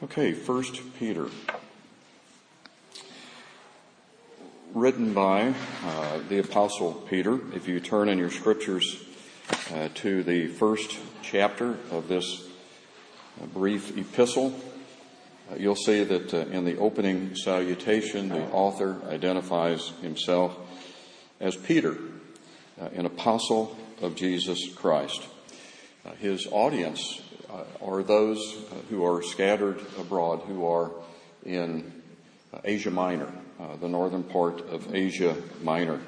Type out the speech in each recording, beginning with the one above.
Okay, 1 Peter, written by the Apostle Peter. If you turn in your scriptures to the first chapter of this brief epistle, you'll see that in the opening salutation, the author identifies himself as Peter, an apostle of Jesus Christ. His audience are those who are scattered abroad, who are in Asia Minor, the northern part of Asia Minor.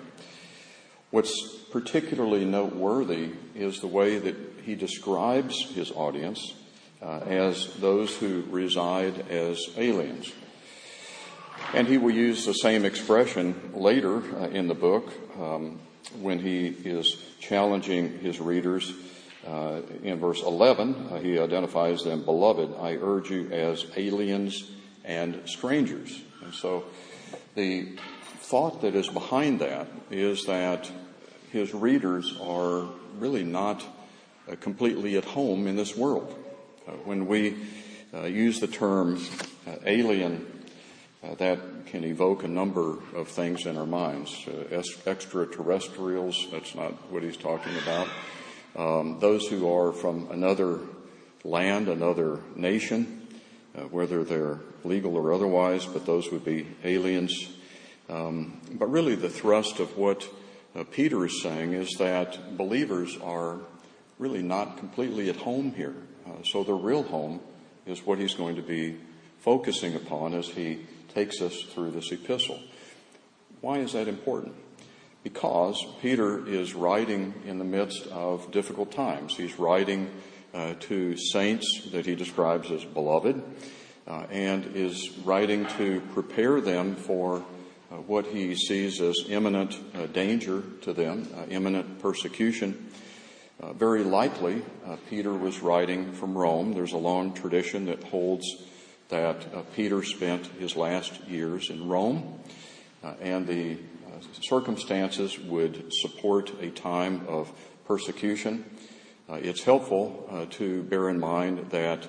What's particularly noteworthy is the way that he describes his audience as those who reside as aliens. And he will use the same expression later in the book when he is challenging his readers. In verse 11, he identifies them, "Beloved, I urge you as aliens and strangers." And so the thought that is behind that is that his readers are really not completely at home in this world. When we use the term alien, that can evoke a number of things in our minds. Extraterrestrials, that's not what he's talking about. Those who are from another land, another nation, whether they're legal or otherwise, but those would be aliens. But really the thrust of what Peter is saying is that believers are really not completely at home here. So the real home is what he's going to be focusing upon as he takes us through this epistle. Why is that important? Because Peter is writing in the midst of difficult times. He's writing to saints that he describes as beloved, and is writing to prepare them for what he sees as imminent danger to them, imminent persecution. Very likely, Peter was writing from Rome. There's a long tradition that holds that Peter spent his last years in Rome, and the circumstances would support a time of persecution. It's helpful to bear in mind that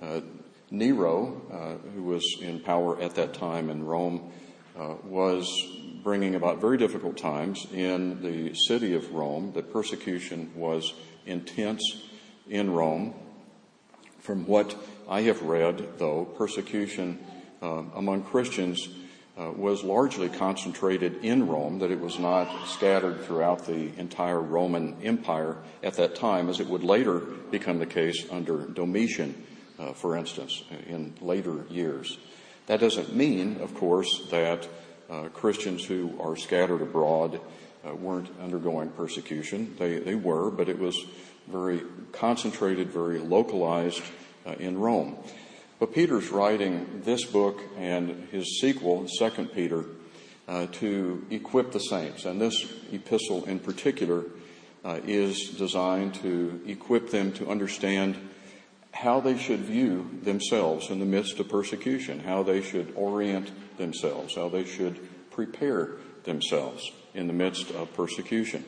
Nero, who was in power at that time in Rome, was bringing about very difficult times in the city of Rome. The persecution was intense in Rome. From what I have read, though, persecution among Christians was largely concentrated in Rome, that it was not scattered throughout the entire Roman Empire at that time, as it would later become the case under Domitian, for instance, in later years. That doesn't mean, of course, that Christians who are scattered abroad weren't undergoing persecution. They were, but it was very concentrated, very localized in Rome. But Peter's writing this book and his sequel, 2 Peter, to equip the saints. And this epistle in particular is designed to equip them to understand how they should view themselves in the midst of persecution, how they should orient themselves, how they should prepare themselves in the midst of persecution.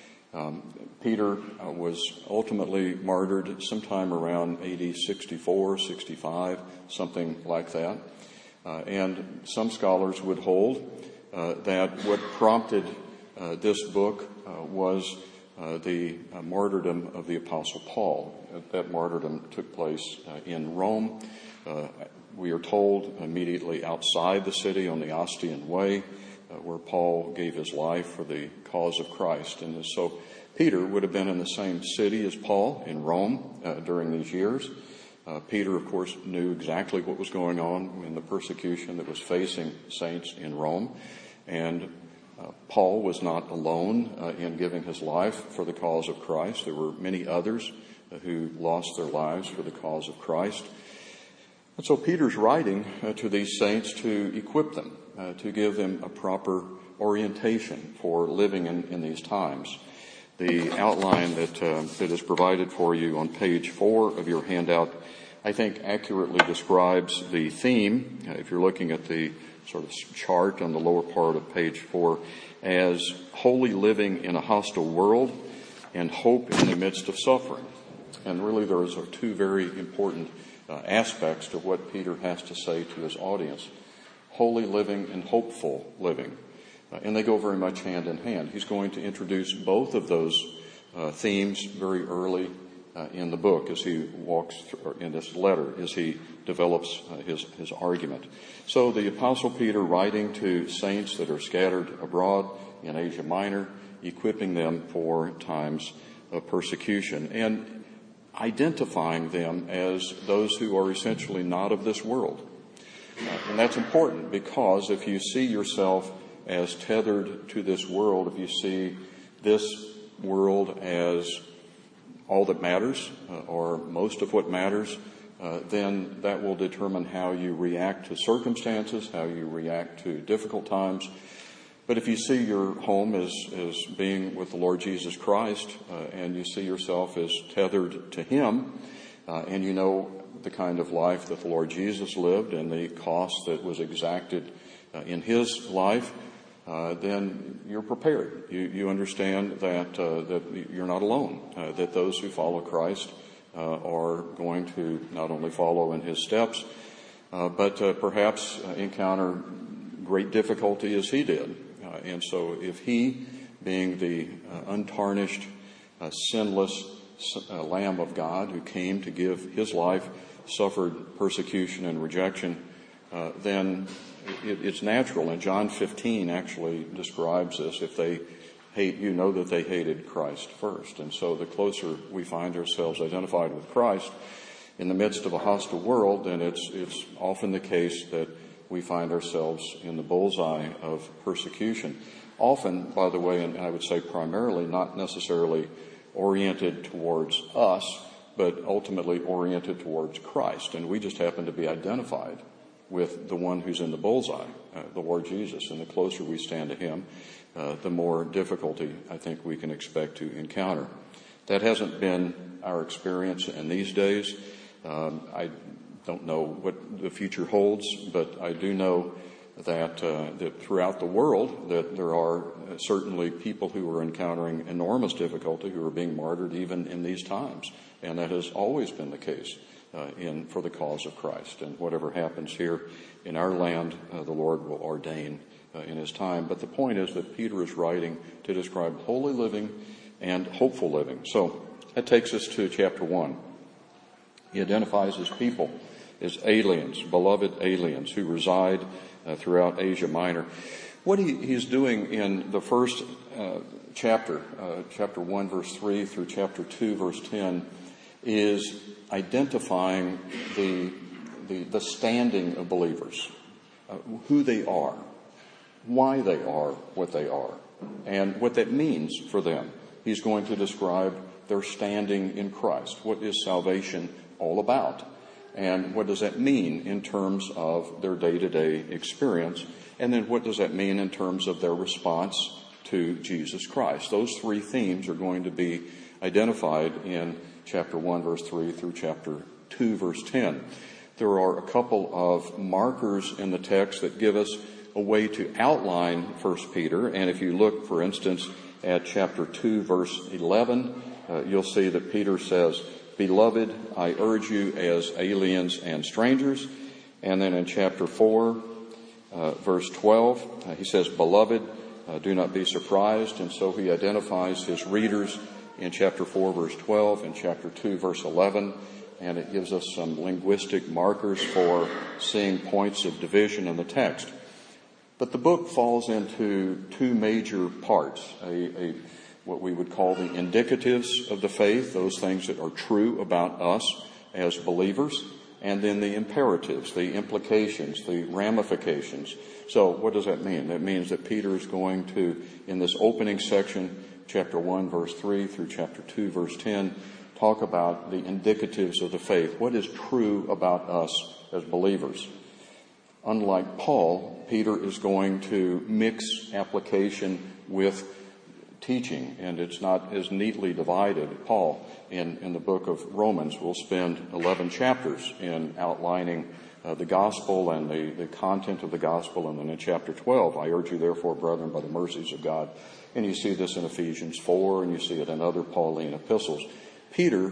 Peter was ultimately martyred sometime around AD 64, 65, something like that. And some scholars would hold that what prompted this book was the martyrdom of the Apostle Paul. That martyrdom took place in Rome. We are told immediately outside the city on the Ostian Way, where Paul gave his life for the cause of Christ. And so Peter would have been in the same city as Paul in Rome during these years. Peter, of course, knew exactly what was going on in the persecution that was facing saints in Rome. And Paul was not alone in giving his life for the cause of Christ. There were many others who lost their lives for the cause of Christ. And so Peter's writing to these saints to equip them, to give them a proper orientation for living in these times. The outline that is provided for you on page 4 of your handout, I think, accurately describes the theme, if you're looking at the sort of chart on the lower part of page 4, as holy living in a hostile world and hope in the midst of suffering. And really there are two very important aspects to what Peter has to say to his audience: holy living and hopeful living. And they go very much hand in hand. He's going to introduce both of those themes very early in the book as he walks through, in this letter, as he develops his argument. So the Apostle Peter, writing to saints that are scattered abroad in Asia Minor, equipping them for times of persecution and identifying them as those who are essentially not of this world. And that's important, because if you see yourself as tethered to this world, if you see this world as all that matters, or most of what matters, then that will determine how you react to circumstances, how you react to difficult times. But if you see your home as being with the Lord Jesus Christ, and you see yourself as tethered to Him, and you know the kind of life that the Lord Jesus lived and the cost that was exacted in His life, then you're prepared. You understand that you're not alone, that those who follow Christ are going to not only follow in His steps, but perhaps encounter great difficulty as He did. And so if He, being the untarnished, sinless Lamb of God who came to give His life, suffered persecution and rejection, then it's natural. And John 15 actually describes this. If they hate you, know that they hated Christ first. And so the closer we find ourselves identified with Christ in the midst of a hostile world, then it's often the case that we find ourselves in the bullseye of persecution. Often, by the way, and I would say primarily, not necessarily oriented towards us, but ultimately oriented towards Christ. And we just happen to be identified with the one who's in the bullseye, the Lord Jesus. And the closer we stand to Him, the more difficulty I think we can expect to encounter. That hasn't been our experience in these days. I don't know what the future holds, but I do know that throughout the world that there are certainly people who are encountering enormous difficulty, who are being martyred even in these times. And that has always been the case for the cause of Christ. And whatever happens here in our land, the Lord will ordain in His time. But the point is that Peter is writing to describe holy living and hopeful living. So that takes us to chapter 1. He identifies His people as aliens, beloved aliens who reside throughout Asia Minor. What he's doing in the first chapter 1 verse 3 through chapter 2 verse 10, is identifying the standing of believers, who they are, why they are what they are, and what that means for them. He's going to describe their standing in Christ. What is salvation all about? And what does that mean in terms of their day-to-day experience? And then what does that mean in terms of their response to Jesus Christ? Those three themes are going to be identified in chapter 1, verse 3 through chapter 2, verse 10. There are a couple of markers in the text that give us a way to outline 1 Peter. And if you look, for instance, at chapter 2, verse 11, you'll see that Peter says, "Beloved, I urge you as aliens and strangers." And then in chapter 4, verse 12, he says, "Beloved, do not be surprised." And so he identifies his readers in chapter 4, verse 12, and chapter 2, verse 11. And it gives us some linguistic markers for seeing points of division in the text. But the book falls into two major parts, what we would call the indicatives of the faith, those things that are true about us as believers, and then the imperatives, the implications, the ramifications. So what does that mean? That means that Peter is going to, in this opening section, chapter 1, verse 3 through chapter 2, verse 10, talk about the indicatives of the faith. What is true about us as believers? Unlike Paul, Peter is going to mix application with teaching, and it's not as neatly divided. Paul, in the book of Romans, will spend 11 chapters in outlining the gospel and the content of the gospel. And then in chapter 12, "I urge you therefore, brethren, by the mercies of God." And you see this in Ephesians 4, and you see it in other Pauline epistles. Peter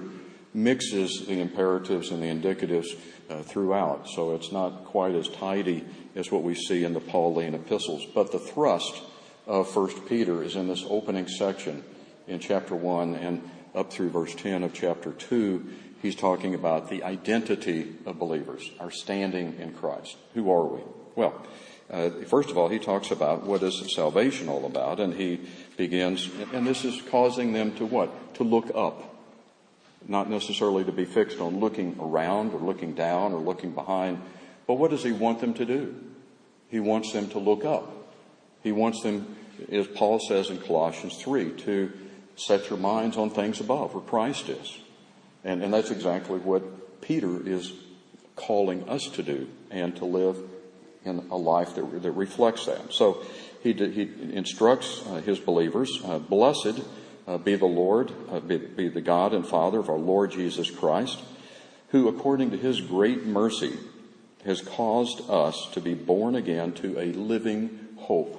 mixes the imperatives and the indicatives throughout. So it's not quite as tidy as what we see in the Pauline epistles. But the thrust of 1 Peter is in this opening section in chapter 1 and up through verse 10 of chapter 2. He's talking about the identity of believers, our standing in Christ. Who are we? Well, first of all, he talks about what is salvation all about, and he begins, and this is causing them to what? To look up. Not necessarily to be fixed on looking around or looking down or looking behind, but what does he want them to do? He wants them to look up. He wants them, as Paul says in Colossians 3, to set your minds on things above, where Christ is. And that's exactly what Peter is calling us to do, and to live in a life that reflects that. So he instructs his believers, blessed be the Lord, be the God and Father of our Lord Jesus Christ, who according to his great mercy has caused us to be born again to a living hope.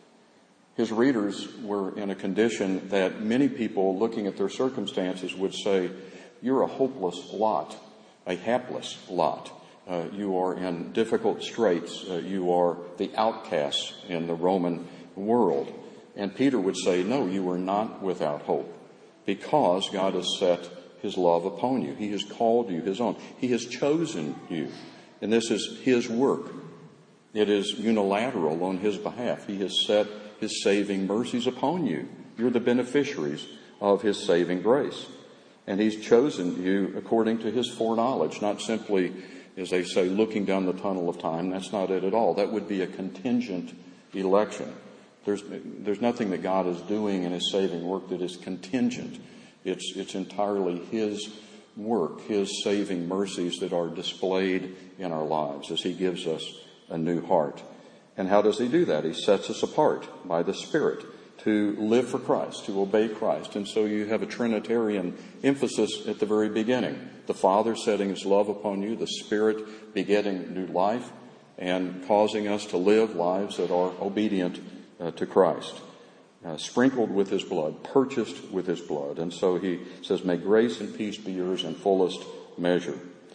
His readers were in a condition that many people looking at their circumstances would say, you're a hopeless lot, a hapless lot. You are in difficult straits. You are the outcasts in the Roman world. And Peter would say, no, you are not without hope, because God has set his love upon you. He has called you his own. He has chosen you. And this is his work. It is unilateral on his behalf. He has set his saving mercies upon you. You're the beneficiaries of his saving grace. And he's chosen you according to his foreknowledge, not simply, as they say, looking down the tunnel of time. That's not it at all. That would be a contingent election. There's nothing that God is doing in his saving work that is contingent. It's entirely his work, his saving mercies that are displayed in our lives as he gives us a new heart. And how does he do that? He sets us apart by the Spirit to live for Christ, to obey Christ. And so you have a Trinitarian emphasis at the very beginning. The Father setting his love upon you, the Spirit begetting new life and causing us to live lives that are obedient to Christ, sprinkled with his blood, purchased with his blood. And so he says, may grace and peace be yours in fullest measure.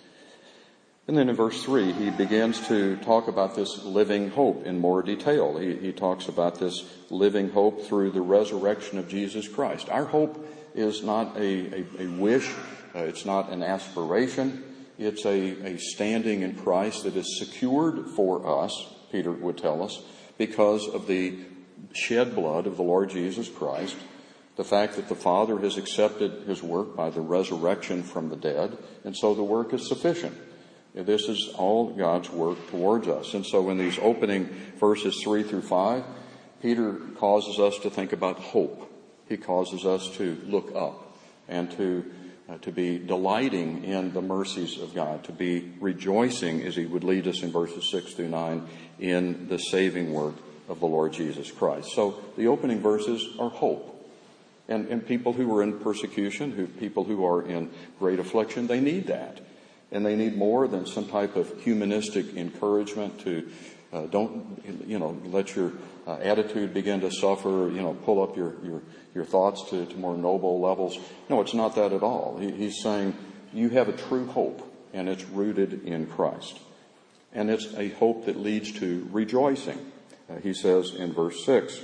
And then in verse 3, he begins to talk about this living hope in more detail. He talks about this living hope through the resurrection of Jesus Christ. Our hope is not a wish. It's not an aspiration. It's a standing in Christ that is secured for us, Peter would tell us, because of the shed blood of the Lord Jesus Christ, the fact that the Father has accepted his work by the resurrection from the dead, and so the work is sufficient. This is all God's work towards us. And so in these opening verses 3 through 5, Peter causes us to think about hope. He causes us to look up and to be delighting in the mercies of God, to be rejoicing, as he would lead us in verses 6 through 9, in the saving work of the Lord Jesus Christ. So the opening verses are hope. And people who are in persecution, people who are in great affliction, they need that. And they need more than some type of humanistic encouragement to don't let your attitude begin to suffer, pull up your thoughts to more noble levels. No, it's not that at all. He's saying you have a true hope, and it's rooted in Christ. And it's a hope that leads to rejoicing. He says in verse 6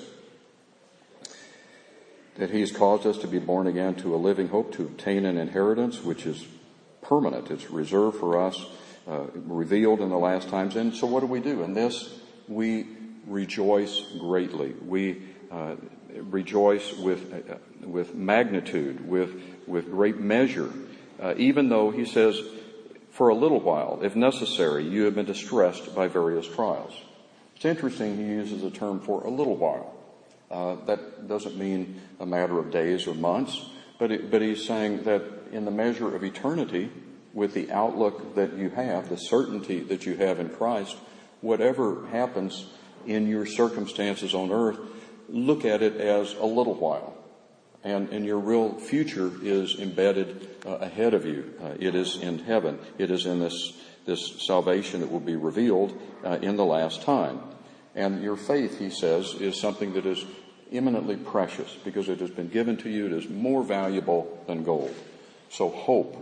that he has caused us to be born again to a living hope, to obtain an inheritance which is permanent. It's reserved for us, revealed in the last times. And so what do? In this, we rejoice greatly. We rejoice with magnitude, with great measure, even though, he says, for a little while, if necessary, you have been distressed by various trials. It's interesting he uses the term for a little while. That doesn't mean a matter of days or months, but he's saying that in the measure of eternity, with the outlook that you have, the certainty that you have in Christ, whatever happens in your circumstances on earth, look at it as a little while. And your real future is embedded ahead of you. It is in heaven. It is in this salvation that will be revealed in the last time. And your faith, he says, is something that is eminently precious because it has been given to you. It is more valuable than gold. So hope.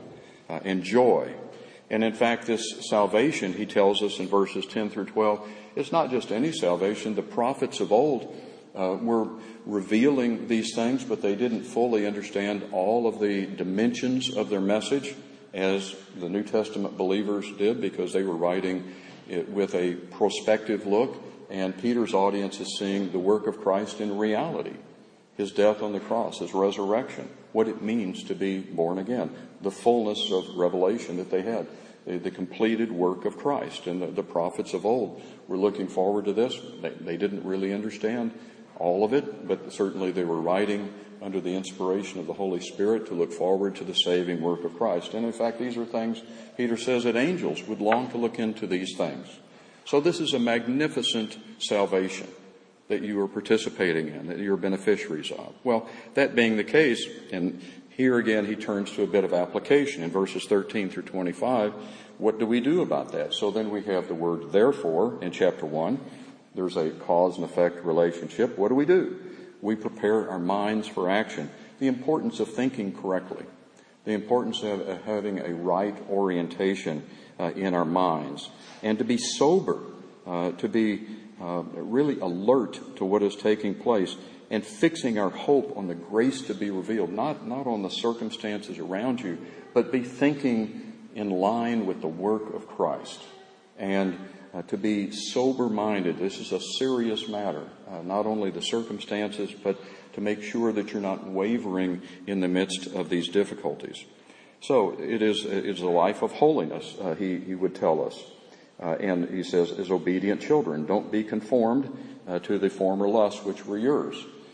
and joy. And in fact, this salvation, he tells us in verses 10 through 12, it's not just any salvation. The prophets of old were revealing these things, but they didn't fully understand all of the dimensions of their message as the New Testament believers did, because they were writing it with a prospective look. And Peter's audience is seeing the work of Christ in reality, his death on the cross, his resurrection, what it means to be born again, the fullness of revelation that they had, the completed work of Christ. And the prophets of old were looking forward to this. They didn't really understand all of it, but certainly they were writing under the inspiration of the Holy Spirit to look forward to the saving work of Christ. And in fact, these are things, Peter says, that angels would long to look into these things. So this is a magnificent salvation that you are participating in, that you're beneficiaries of. Well, that being the case, and here again he turns to a bit of application in verses 13 through 25. What do we do about that? So then we have the word therefore in chapter 1. There's a cause and effect relationship. What do? We prepare our minds for action. The importance of thinking correctly. The importance of having a right orientation in our minds. And to be sober, to be really alert to what is taking place, and fixing our hope on the grace to be revealed, not on the circumstances around you, but be thinking in line with the work of Christ. And to be sober-minded. This is a serious matter, not only the circumstances, but to make sure that you're not wavering in the midst of these difficulties. So it's a life of holiness, he would tell us. And he says, as obedient children, don't be conformed to the former lusts which were yours.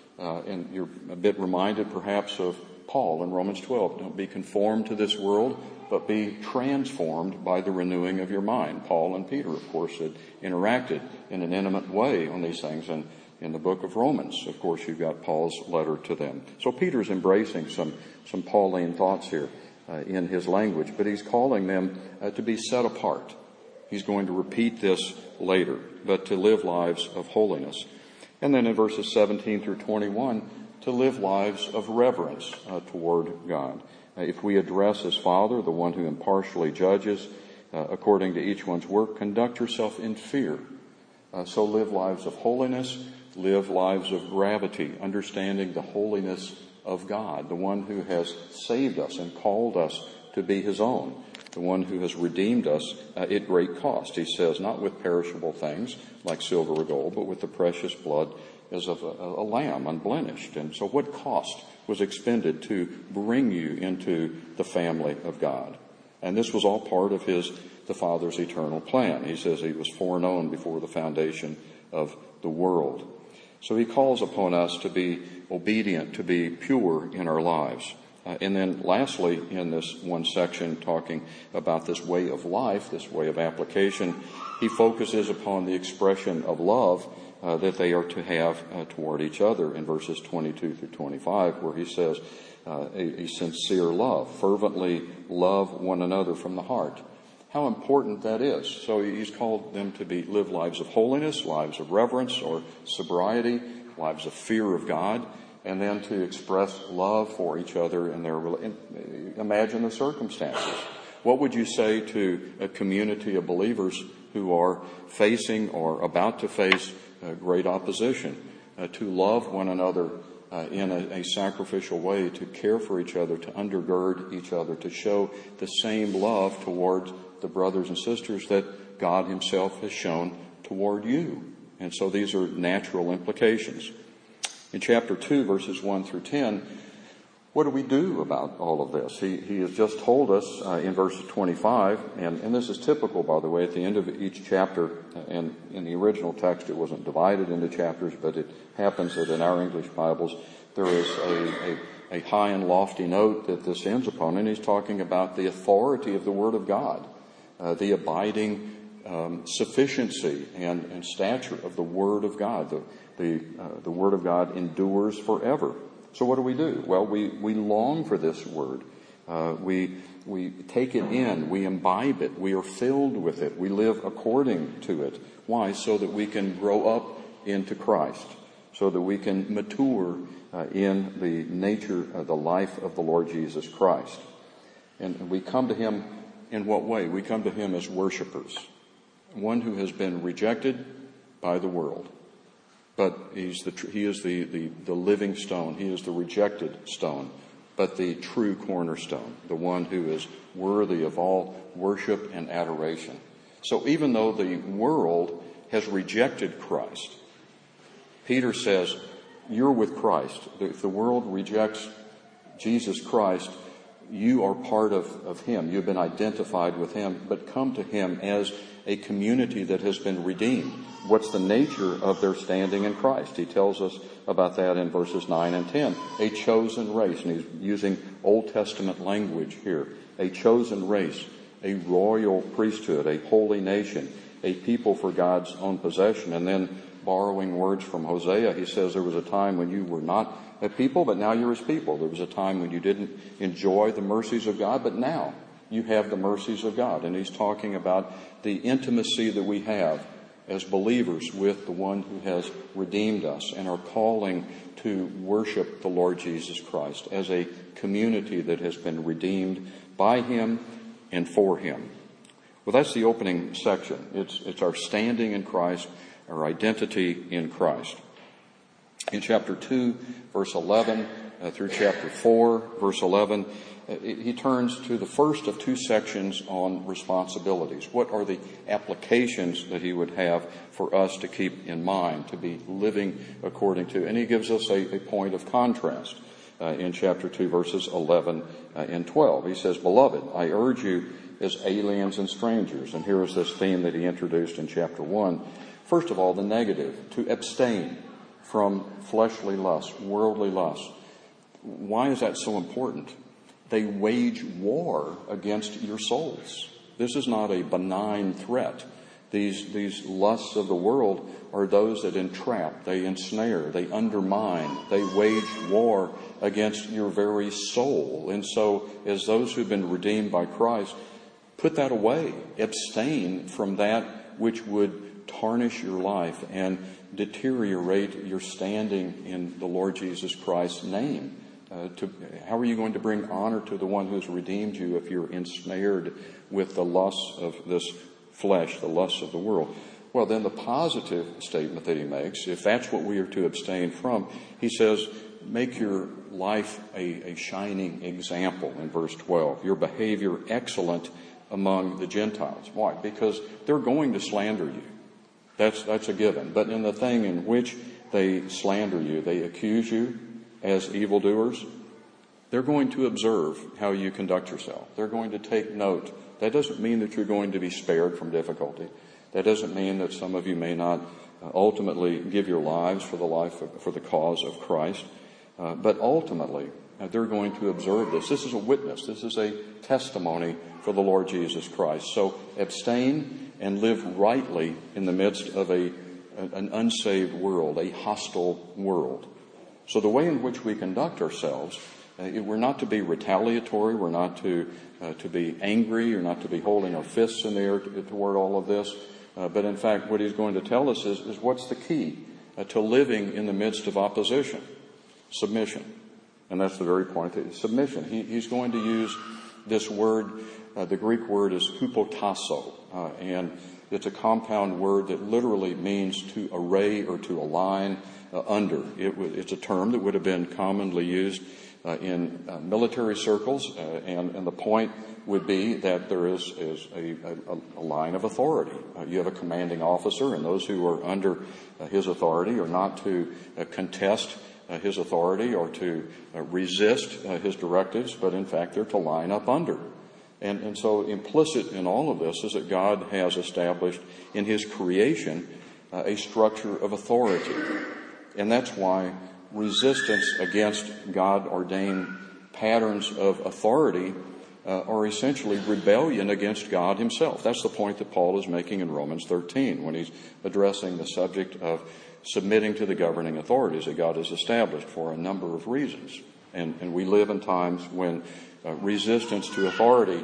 And you're a bit reminded perhaps of Paul in Romans 12. Don't be conformed to this world, but be transformed by the renewing of your mind. Paul and Peter, of course, had interacted in an intimate way on these things. And in the book of Romans, of course, you've got Paul's letter to them. So Peter's embracing some Pauline thoughts here in his language, but he's calling them to be set apart. He's going to repeat this later, but to live lives of holiness. And then in verses 17 through 21, to live lives of reverence toward God. If we address as Father, the one who impartially judges according to each one's work, conduct yourself in fear. So live lives of holiness, live lives of gravity, understanding the holiness of God, the one who has saved us and called us to be his own, the one who has redeemed us at great cost. He says, not with perishable things like silver or gold, but with the precious blood as of a lamb, unblemished. And so what cost was expended to bring you into the family of God? And this was all part of the Father's eternal plan. He says he was foreknown before the foundation of the world. So he calls upon us to be obedient, to be pure in our lives. And then lastly, in this one section talking about this way of life, this way of application, he focuses upon the expression of love that they are to have toward each other in verses 22 through 25, where he says a sincere love, fervently love one another from the heart. How important that is. So he's called them to live lives of holiness, lives of reverence or sobriety, lives of fear of God, and then to express love for each other in their imagine the circumstances. What would you say to a community of believers who are facing or about to face great opposition? To love one another in a sacrificial way, to care for each other, to undergird each other, to show the same love toward the brothers and sisters that God himself has shown toward you. And so these are natural implications. In chapter 2, verses 1 through 10, what do we do about all of this? He has just told us in verse 25, and this is typical, by the way, at the end of each chapter, and in the original text it wasn't divided into chapters, but it happens that in our English Bibles there is a high and lofty note that this ends upon, and he's talking about the authority of the Word of God, the abiding sufficiency and stature of the Word of God. The Word of God endures forever. So what do? Well, we long for this Word. We take it in. We imbibe it. We are filled with it. We live according to it. Why? So that we can grow up into Christ. So that we can mature in the nature of the life of the Lord Jesus Christ. And we come to him in what way? We come to him as worshipers. One who has been rejected by the world. But he is the living stone. He is the rejected stone, but the true cornerstone, the one who is worthy of all worship and adoration. So even though the world has rejected Christ, Peter says, you're with Christ. If the world rejects Jesus Christ, you are part of him. You've been identified with him, but come to him as a community that has been redeemed. What's the nature of their standing in Christ? He tells us about that in verses 9 and 10. A chosen race, and he's using Old Testament language here. A chosen race, a royal priesthood, a holy nation, a people for God's own possession. And then, borrowing words from Hosea, he says there was a time when you were not a people, but now you're his people. There was a time when you didn't enjoy the mercies of God, but now you have the mercies of God. And he's talking about the intimacy that we have as believers with the one who has redeemed us and are calling to worship the Lord Jesus Christ as a community that has been redeemed by him and for him. Well, that's the opening section. It's our standing in Christ, our identity in Christ. In chapter 2, verse 11, through chapter 4, verse 11, he turns to the first of two sections on responsibilities. What are the applications that he would have for us to keep in mind, to be living according to? And he gives us a point of contrast in chapter 2, verses 11 and 12. He says, Beloved, I urge you as aliens and strangers. And here is this theme that he introduced in chapter 1. First of all, the negative, to abstain from fleshly lust, worldly lust. Why is that so important? They wage war against your souls. This is not a benign threat. These lusts of the world are those that entrap, they ensnare, they undermine, they wage war against your very soul. And so, as those who've been redeemed by Christ, put that away. Abstain from that which would tarnish your life and deteriorate your standing in the Lord Jesus Christ's name. How are you going to bring honor to the one who's redeemed you if you're ensnared with the lusts of this flesh, the lusts of the world? Well, then the positive statement that he makes, if that's what we are to abstain from, he says, make your life a shining example in verse 12. Your behavior excellent among the Gentiles. Why? Because they're going to slander you. That's a given. But in the thing in which they slander you, they accuse you as evildoers, they're going to observe how you conduct yourself. They're going to take note. That doesn't mean that you're going to be spared from difficulty. That doesn't mean that some of you may not ultimately give your lives for the cause of Christ. But ultimately, they're going to observe this. This is a witness. This is a testimony for the Lord Jesus Christ. So abstain and live rightly in the midst of an unsaved world, a hostile world. So the way in which we conduct ourselves, we're not to be retaliatory, we're not to be angry, or not to be holding our fists in the air toward all of this. But in fact, what he's going to tell us is what's the key to living in the midst of opposition? Submission. And that's the very point. Submission. He's going to use this word, the Greek word is hupotasso, and it's a compound word that literally means to array or to align under. It's a term that would have been commonly used in military circles, and the point would be that there is a line of authority. You have a commanding officer, and those who are under his authority are not to contest his authority or to resist his directives, but in fact they're to line up under. And so implicit in all of this is that God has established in his creation a structure of authority. And that's why resistance against God-ordained patterns of authority are essentially rebellion against God himself. That's the point that Paul is making in Romans 13 when he's addressing the subject of submitting to the governing authorities that God has established for a number of reasons. And we live in times when resistance to authority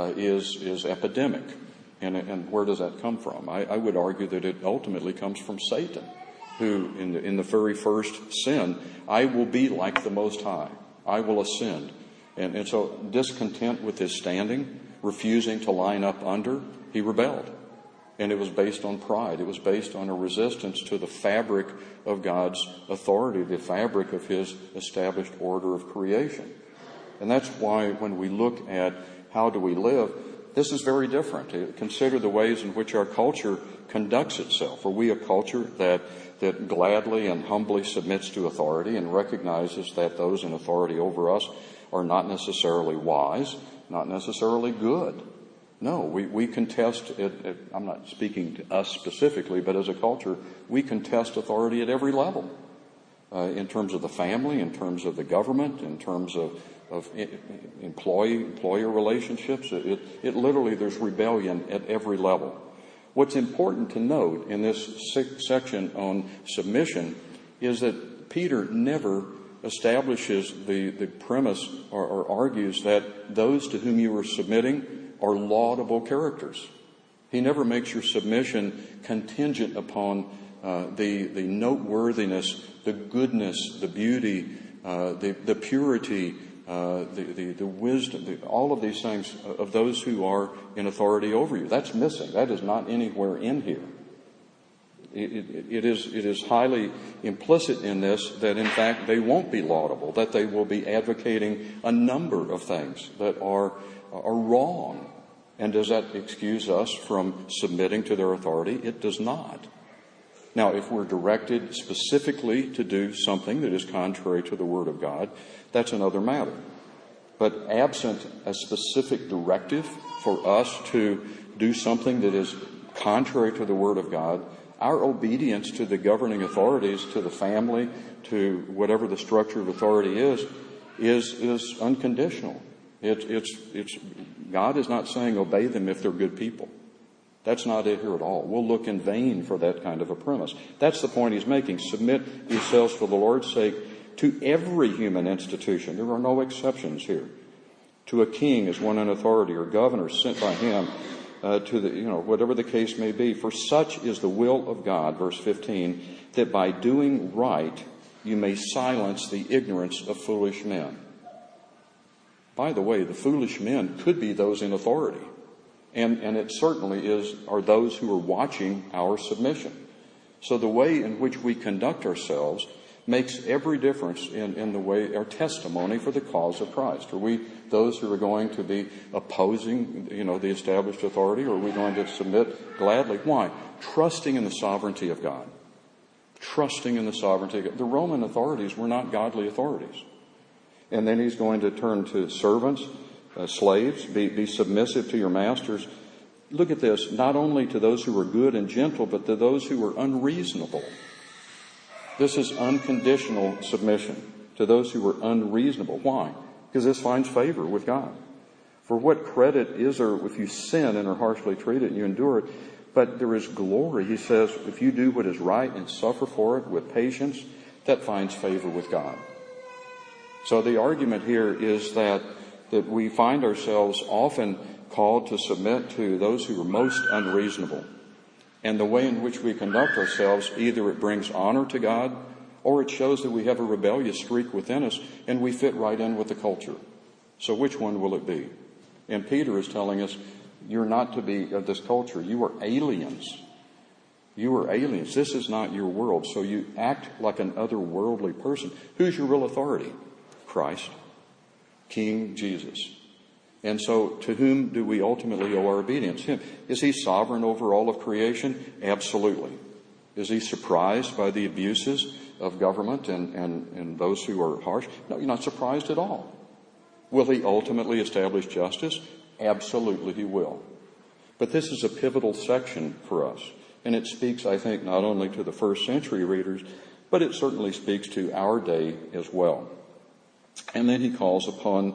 is epidemic. And where does that come from? I would argue that it ultimately comes from Satan, who in the very first sin, I will be like the Most High. I will ascend And so discontent with his standing, refusing to line up under, he rebelled. And it was based on pride. It was based on a resistance to the fabric of God's authority, the fabric of his established order of creation. And that's why when we look at how do we live, this is very different. Consider the ways in which our culture conducts itself. Are we a culture that gladly and humbly submits to authority and recognizes that those in authority over us are not necessarily wise, not necessarily good? No, we contest it. I'm not speaking to us specifically, but as a culture, we contest authority at every level, in terms of the family, in terms of the government, in terms of employer relationships. It literally, there's rebellion at every level. What's important to note in this section on submission is that Peter never establishes the premise or argues that those to whom you are submitting are laudable characters. He never makes your submission contingent upon the noteworthiness, the goodness, the beauty, the purity, the wisdom, all of these things of those who are in authority over you. That's missing. That is not anywhere in here. It is highly implicit in this that, in fact, they won't be laudable, that they will be advocating a number of things that are wrong. And does that excuse us from submitting to their authority? It does not. Now, if we're directed specifically to do something that is contrary to the Word of God, that's another matter. But absent a specific directive for us to do something that is contrary to the Word of God, our obedience to the governing authorities, to the family, to whatever the structure of authority is unconditional. God is not saying obey them if they're good people. That's not it here at all. We'll look in vain for that kind of a premise. That's the point he's making. Submit yourselves for the Lord's sake to every human institution. There are no exceptions here. To a king as one in authority, or governor sent by him, to the, whatever the case may be. For such is the will of God, verse 15, that by doing right you may silence the ignorance of foolish men. By the way, the foolish men could be those in authority. And it certainly are those who are watching our submission. So the way in which we conduct ourselves makes every difference in the way, our testimony for the cause of Christ. Are we those who are going to be opposing, the established authority, or are we going to submit gladly? Why? Trusting in the sovereignty of God. Trusting in the sovereignty of God. The Roman authorities were not godly authorities. And then he's going to turn to servants, slaves, be submissive to your masters. Look at this, not only to those who are good and gentle, but to those who are unreasonable. This is unconditional submission to those who are unreasonable. Why? Because this finds favor with God. For what credit is there if you sin and are harshly treated and you endure it? But there is glory, he says, if you do what is right and suffer for it with patience, that finds favor with God. So the argument here is that we find ourselves often called to submit to those who are most unreasonable. And the way in which we conduct ourselves, either it brings honor to God, or it shows that we have a rebellious streak within us and we fit right in with the culture. So which one will it be? And Peter is telling us, you're not to be of this culture. You are aliens. You are aliens. This is not your world. So you act like an otherworldly person. Who's your real authority? Christ, King Jesus. And so to whom do we ultimately owe our obedience? Him. Is he sovereign over all of creation? Absolutely. Is he surprised by the abuses of government and those who are harsh? No, you're not surprised at all. Will he ultimately establish justice? Absolutely he will. But this is a pivotal section for us. And it speaks, I think, not only to the first century readers, but it certainly speaks to our day as well. And then he calls upon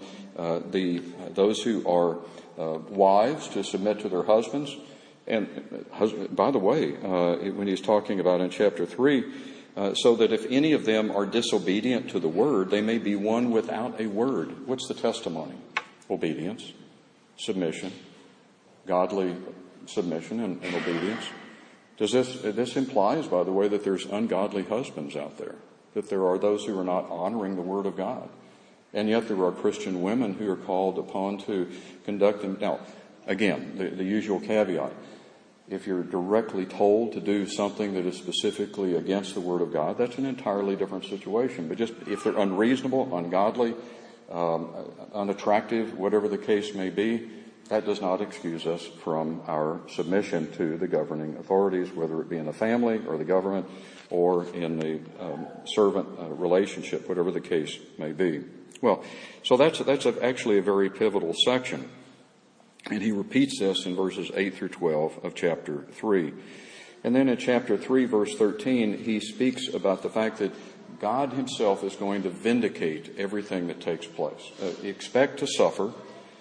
those who are wives to submit to their husbands. And by the way, when he's talking about in chapter 3, so that if any of them are disobedient to the word, they may be won without a word. What's the testimony? Obedience, submission, godly submission and obedience. This implies, by the way, that there's ungodly husbands out there, that there are those who are not honoring the word of God. And yet there are Christian women who are called upon to conduct them. Now, again, the usual caveat. If you're directly told to do something that is specifically against the Word of God, that's an entirely different situation. But just if they're unreasonable, ungodly, unattractive, whatever the case may be, that does not excuse us from our submission to the governing authorities, whether it be in the family or the government or in the servant relationship, whatever the case may be. Well, so that's actually a very pivotal section. And he repeats this in verses 8 through 12 of chapter 3. And then in chapter 3, verse 13, he speaks about the fact that God himself is going to vindicate everything that takes place. Expect to suffer,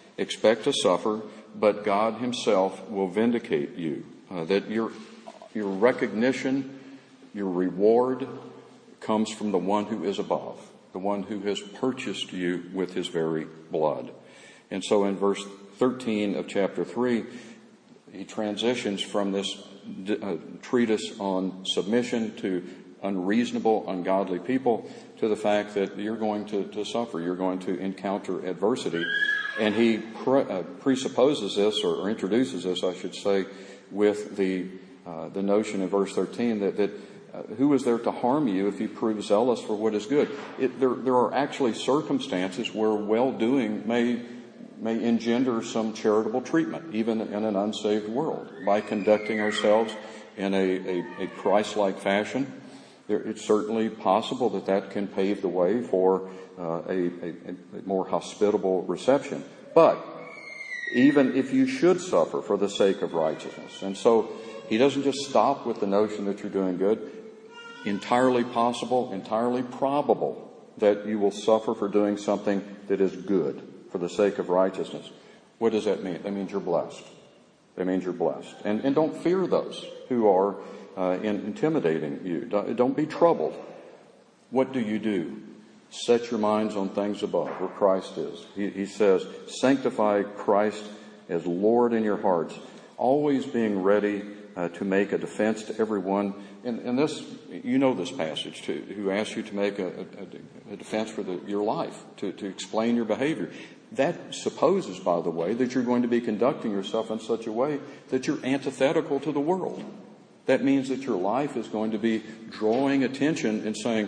but God himself will vindicate you. That your recognition, your reward comes from the one who is above, the one who has purchased you with his very blood. And so in verse 13 of chapter 3, he transitions from this treatise on submission to unreasonable, ungodly people to the fact that you're going to suffer, you're going to encounter adversity. And he presupposes this, or introduces this, I should say, with the notion in verse 13 that who is there to harm you if you prove zealous for what is good? There are actually circumstances where well-doing may engender some charitable treatment, even in an unsaved world. By conducting ourselves in a Christ-like fashion, it's certainly possible that can pave the way for a more hospitable reception. But even if you should suffer for the sake of righteousness, and so he doesn't just stop with the notion that you're doing good, entirely possible, entirely probable that you will suffer for doing something that is good for the sake of righteousness. What does that mean? That means you're blessed. That means you're blessed. And don't fear those who are intimidating you. Don't be troubled. What do? Set your minds on things above, where Christ is. He says, sanctify Christ as Lord in your hearts, always being ready to make a defense to everyone. And this, you know this passage too, who asks you to make a defense for your life, to explain your behavior. That supposes, by the way, that you're going to be conducting yourself in such a way that you're antithetical to the world. That means that your life is going to be drawing attention and saying,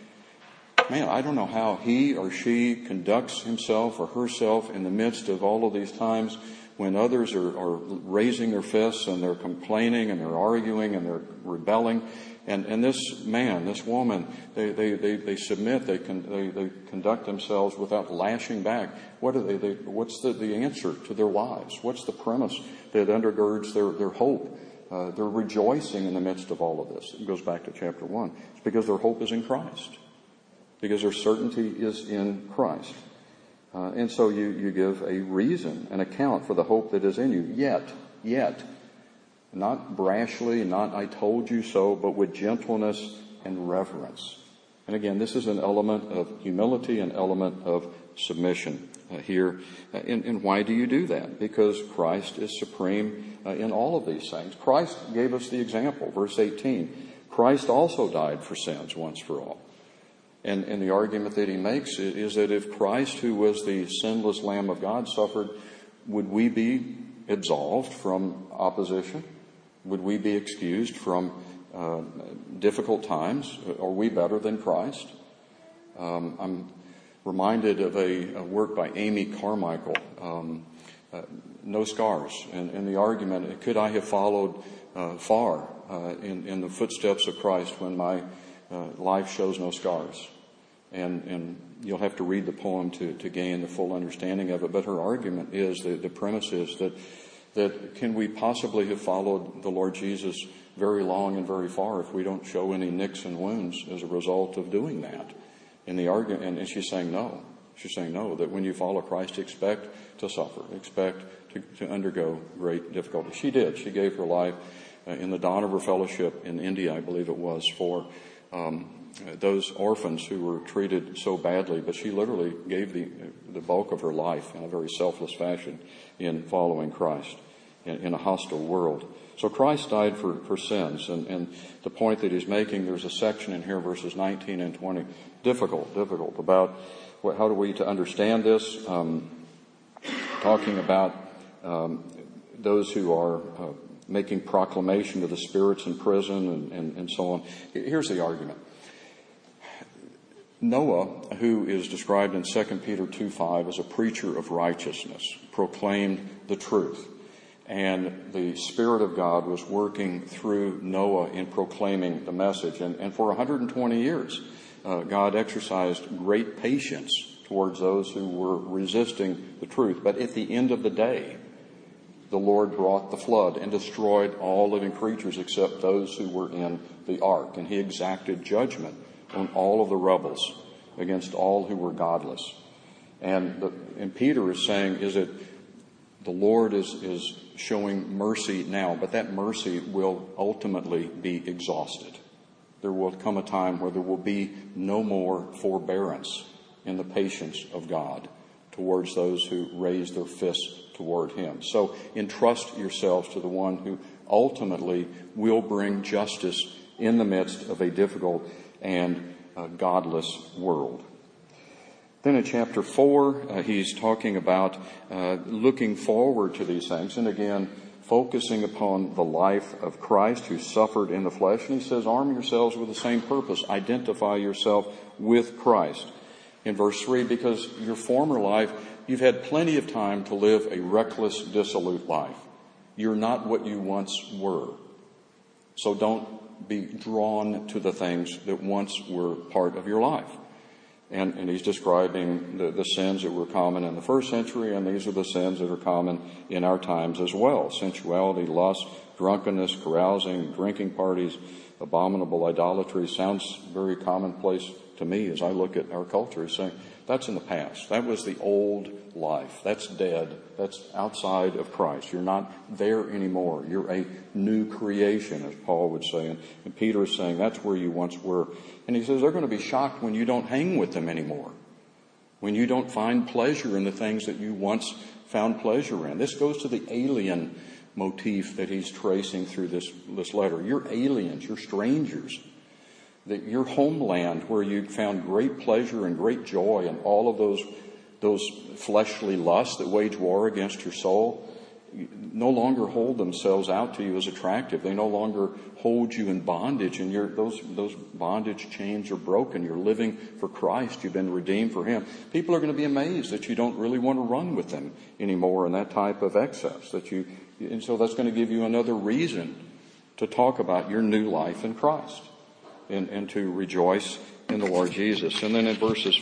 man, I don't know how he or she conducts himself or herself in the midst of all of these times when others are raising their fists and they're complaining and they're arguing and they're rebelling. And this man, this woman, they submit, they conduct themselves without lashing back. What's the answer to their lives? What's the premise that undergirds their hope? They're rejoicing in the midst of all of this. It goes back to chapter 1. It's because their hope is in Christ. Because their certainty is in Christ. And so you give a reason, an account for the hope that is in you. Yet, not brashly, not I told you so, but with gentleness and reverence. And again, this is an element of humility, an element of submission here. And why do you do that? Because Christ is supreme in all of these things. Christ gave us the example, verse 18. Christ also died for sins once for all. And the argument that he makes is that if Christ, who was the sinless Lamb of God, suffered, would we be absolved from opposition? Would we be excused from difficult times? Are we better than Christ? I'm reminded of a work by Amy Carmichael, No Scars, and the argument, could I have followed far in the footsteps of Christ when my life shows no scars? And you'll have to read the poem to gain the full understanding of it. But her argument is, the premise is that can we possibly have followed the Lord Jesus very long and very far if we don't show any nicks and wounds as a result of doing that? And the argument, and she's saying no. She's saying no, that when you follow Christ, expect to suffer, expect to undergo great difficulty. She did. She gave her life in the dawn of her fellowship in India, I believe it was, for those orphans who were treated so badly, but she literally gave the bulk of her life in a very selfless fashion in following Christ in a hostile world. So Christ died for sins, and the point that he's making, there's a section in here, verses 19 and 20, difficult, about how do we to understand this? Talking about those who are making proclamation to the spirits in prison and so on. Here's the argument. Noah, who is described in 2 Peter 2:5 as a preacher of righteousness, proclaimed the truth. And the Spirit of God was working through Noah in proclaiming the message. And for 120 years, God exercised great patience towards those who were resisting the truth. But at the end of the day, the Lord brought the flood and destroyed all living creatures except those who were in the ark. And he exacted judgment on all of the rebels, against all who were godless. And Peter is saying is that the Lord is showing mercy now, but that mercy will ultimately be exhausted. There will come a time where there will be no more forbearance in the patience of God towards those who raise their fists toward him. So entrust yourselves to the one who ultimately will bring justice in the midst of a difficult and godless world. Then in chapter 4, he's talking about looking forward to these things, and again, focusing upon the life of Christ who suffered in the flesh. And he says, arm yourselves with the same purpose. Identify yourself with Christ. In verse 3, because your former life, you've had plenty of time to live a reckless, dissolute life. You're not what you once were. So don't be drawn to the things that once were part of your life. And he's describing the sins that were common in the first century, and these are the sins that are common in our times as well. Sensuality, lust, drunkenness, carousing, drinking parties, abominable idolatry. Sounds very commonplace to me as I look at our culture, saying that's in the past. That was the old life. That's dead. That's outside of Christ. You're not there anymore. You're a new creation, as Paul would say. And Peter is saying that's where you once were. And he says they're going to be shocked when you don't hang with them anymore, when you don't find pleasure in the things that you once found pleasure in. This goes to the alien motif that he's tracing through this letter. You're aliens. You're strangers. That your homeland, where you found great pleasure and great joy and all of those fleshly lusts that wage war against your soul, no longer hold themselves out to you as attractive. They no longer hold you in bondage, and those bondage chains are broken. You're living for Christ. You've been redeemed for him. People are going to be amazed that you don't really want to run with them anymore in that type of excess. And so that's going to give you another reason to talk about your new life in Christ. And to rejoice in the Lord Jesus. And then in verses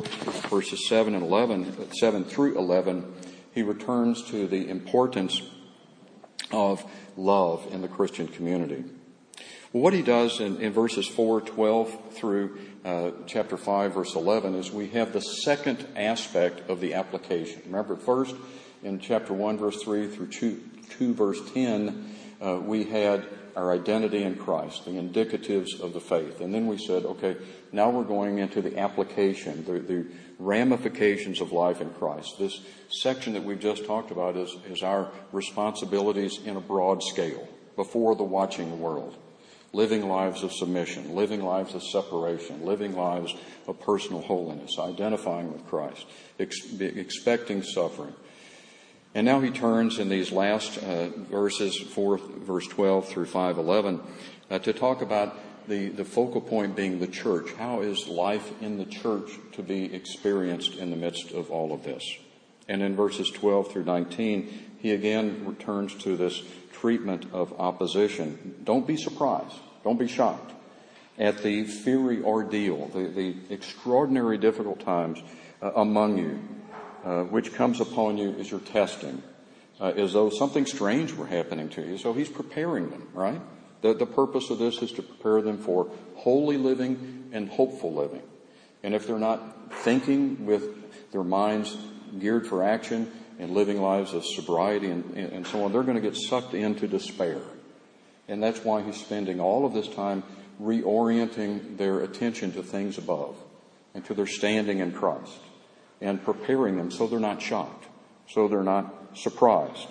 7 through 11, he returns to the importance of love in the Christian community. Well, what he does in verses 4:12 through chapter 5, verse 11, is we have the second aspect of the application. Remember, first in chapter 1, verse 3 through 2 verse 10, we had our identity in Christ, the indicatives of the faith. And then we said, okay, now we're going into the application, the ramifications of life in Christ. This section that we've just talked about is our responsibilities in a broad scale before the watching world. Living lives of submission, living lives of separation, living lives of personal holiness, identifying with Christ, expecting suffering. And now he turns in these last verses, verse 12 through 5:11, to talk about the focal point being the church. How is life in the church to be experienced in the midst of all of this? And in verses 12 through 19, he again returns to this treatment of opposition. Don't be surprised. Don't be shocked at the fiery ordeal, the extraordinary difficult times among you. Which comes upon you as you're testing, as though something strange were happening to you. So he's preparing them, right? The purpose of this is to prepare them for holy living and hopeful living. And if they're not thinking with their minds geared for action and living lives of sobriety and so on, they're going to get sucked into despair. And that's why he's spending all of this time reorienting their attention to things above and to their standing in Christ, and preparing them so they're not shocked, so they're not surprised.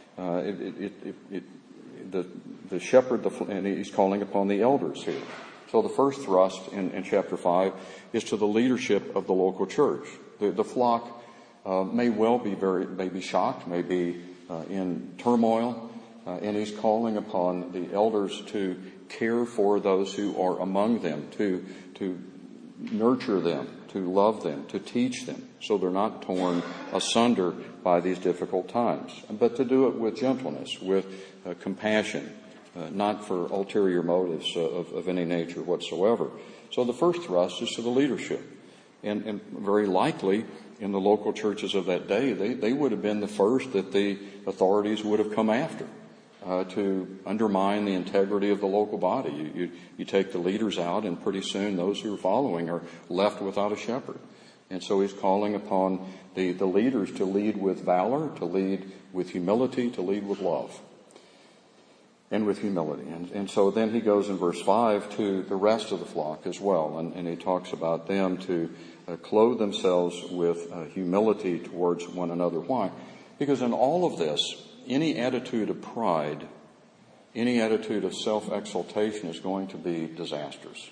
The shepherd, and he's calling upon the elders here. So the first thrust in chapter 5 is to the leadership of the local church. The flock may well be may be shocked, may be in turmoil, and he's calling upon the elders to care for those who are among them, to nurture them, to love them, to teach them, so they're not torn asunder by these difficult times, but to do it with gentleness, with compassion, not for ulterior motives of any nature whatsoever. So the first thrust is to the leadership. And very likely in the local churches of that day, they would have been the first that the authorities would have come after to undermine the integrity of the local body. You take the leaders out, and pretty soon those who are following are left without a shepherd. And so he's calling upon the leaders to lead with valor, to lead with humility, to lead with love and with humility. And so then he goes in verse 5 to the rest of the flock as well, and he talks about them to clothe themselves with humility towards one another. Why? Because in all of this, any attitude of pride, any attitude of self-exaltation is going to be disastrous.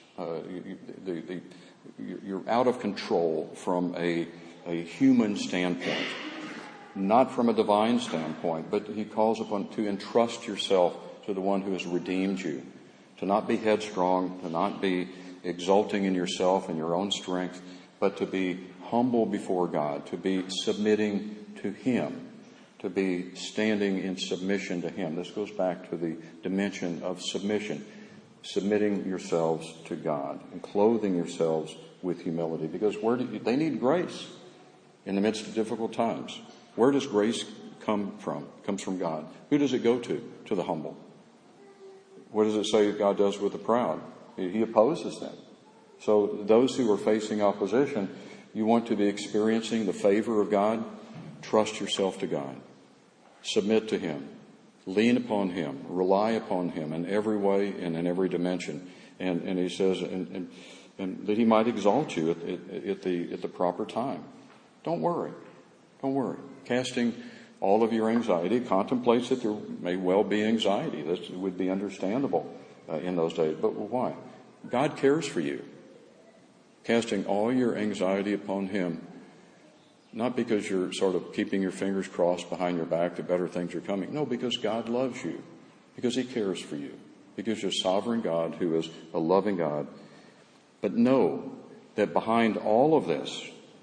You're out of control from a human standpoint, not from a divine standpoint, but he calls upon to entrust yourself to the one who has redeemed you, to not be headstrong, to not be exulting in yourself and your own strength, but to be humble before God, to be submitting to him, to be standing in submission to him. This goes back to the dimension of submission, submitting yourselves to God and clothing yourselves with humility, because they need grace in the midst of difficult times. Where does grace come from? It comes from God. Who does it go to? To the humble. What does it say God does with the proud? He opposes them. So those who are facing opposition, you want to be experiencing the favor of God. Trust yourself to God. Submit to him. Lean upon him. Rely upon him in every way and in every dimension. And he says, and that he might exalt you at the proper time. Don't worry. Don't worry. Casting all of your anxiety contemplates that there may well be anxiety. That would be understandable in those days. But why? God cares for you. Casting all your anxiety upon him, not because you're sort of keeping your fingers crossed behind your back that better things are coming. No, because God loves you, because he cares for you, because you're a sovereign God who is a loving God. But know that behind all of this,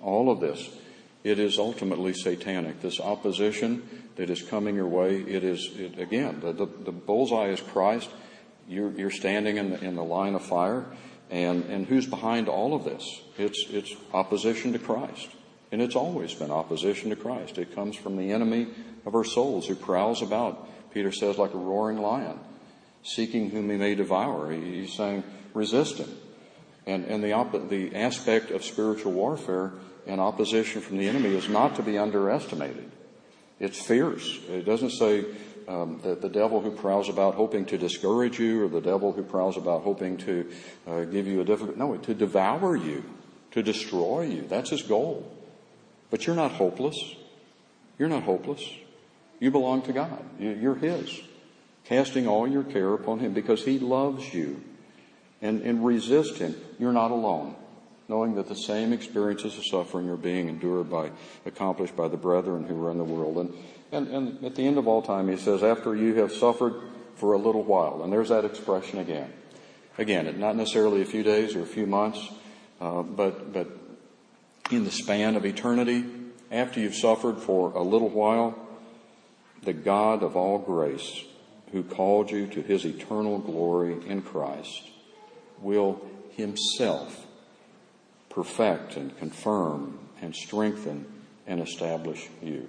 it is ultimately satanic. This opposition that is coming your way, again, the bullseye is Christ. You're standing in the line of fire. And who's behind all of this? It's opposition to Christ. And it's always been opposition to Christ. It comes from the enemy of our souls who prowls about, Peter says, like a roaring lion, seeking whom he may devour. He's saying, resist him. And the aspect of spiritual warfare and opposition from the enemy is not to be underestimated. It's fierce. It doesn't say that the devil who prowls about hoping to discourage you, or the devil who prowls about hoping to give you a difficult... No, to devour you, to destroy you. That's his goal. But you're not hopeless. You're not hopeless. You belong to God. You're his. Casting all your care upon him because he loves you. And resist him. You're not alone. Knowing that the same experiences of suffering are being accomplished by the brethren who are in the world. And at the end of all time, he says, after you have suffered for a little while. And there's that expression again. Again, not necessarily a few days or a few months, but in the span of eternity, after you've suffered for a little while, the God of all grace, who called you to his eternal glory in Christ, will himself perfect and confirm and strengthen and establish you.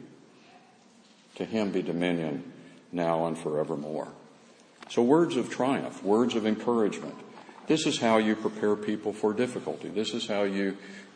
To him be dominion now and forevermore. So words of triumph, words of encouragement. This is how you prepare people for difficulty. This is how you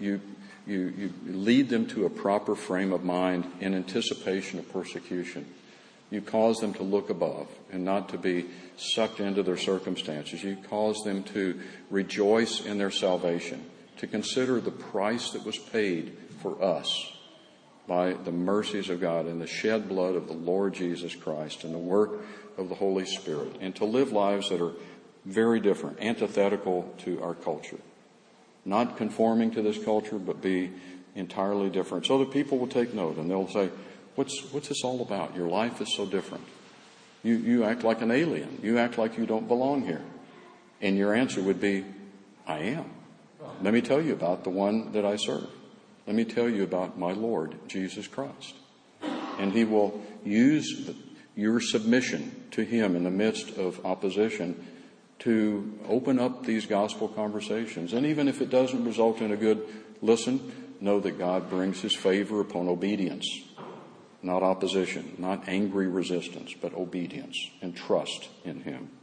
lead them to a proper frame of mind in anticipation of persecution. You cause them to look above and not to be sucked into their circumstances. You cause them to rejoice in their salvation, to consider the price that was paid for us by the mercies of God and the shed blood of the Lord Jesus Christ and the work of the Holy Spirit, and to live lives that are very different, antithetical to our culture. Not conforming to this culture, but be entirely different. So that people will take note and they'll say, what's this all about? Your life is so different. You act like an alien. You act like you don't belong here. And your answer would be, I am. Let me tell you about the one that I serve. Let me tell you about my Lord, Jesus Christ. And he will use your submission to him in the midst of opposition to open up these gospel conversations. And even if it doesn't result in a good listen, know that God brings his favor upon obedience, not opposition, not angry resistance, but obedience and trust in him.